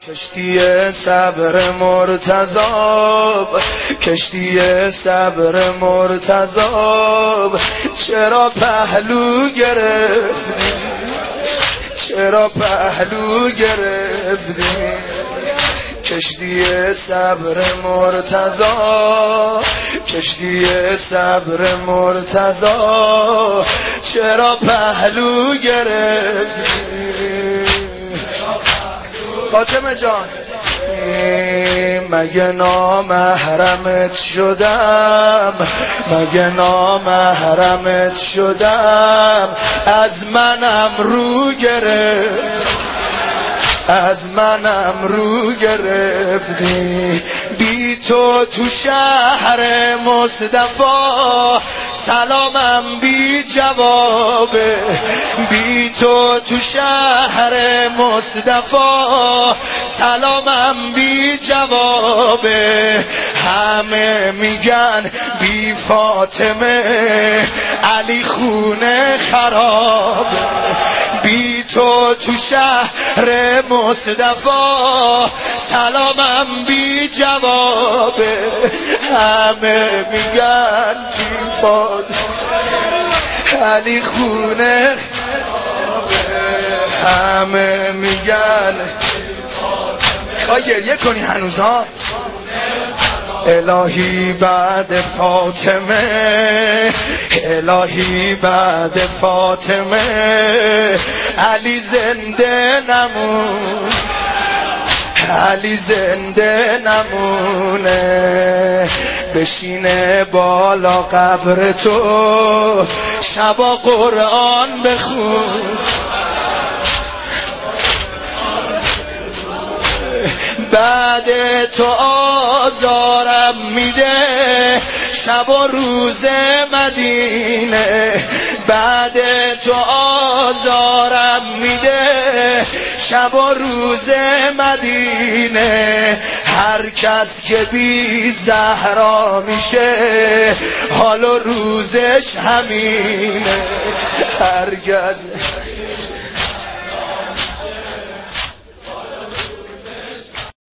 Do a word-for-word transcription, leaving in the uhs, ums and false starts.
کشتی صبر مرتضی، کشتی صبر مرتضی، چرا پهلو گرفتی، چرا پهلو گرفتی؟ کشتی صبر مرتضی، کشتی صبر مرتضی، چرا پهلو گرفتی؟ فاطمه جان، مگه نامحرمت شدم، مگه نامحرمت شدم، از منم رو گرفت، از منم رو گرفتی. بی تو تو شهر مصطفی سلامم بی جوابه، بی تو تو شهر مصطفی سلامم بی جوابه. همه میگن بی فاطمه علی خونه خرابه، بی تو تو شهر مصطفی سلامم بی جوابه. همه میگن بی فاطمه علی خونه خرابه، همه میگن. خواهی گریه کنی هنوز ها؟ الهی بعد فاطمه، الهی بعد فاطمه علی زنده نمون، علی زنده نمونه. بشینه بالا قبر تو شبا قرآن بخون، بعد تو آزارم میده شب و روز مدینه، بعد تو آزارم میده شب و روز مدینه. هر کس که بی زهرا میشه حال و روزش همینه، هر کس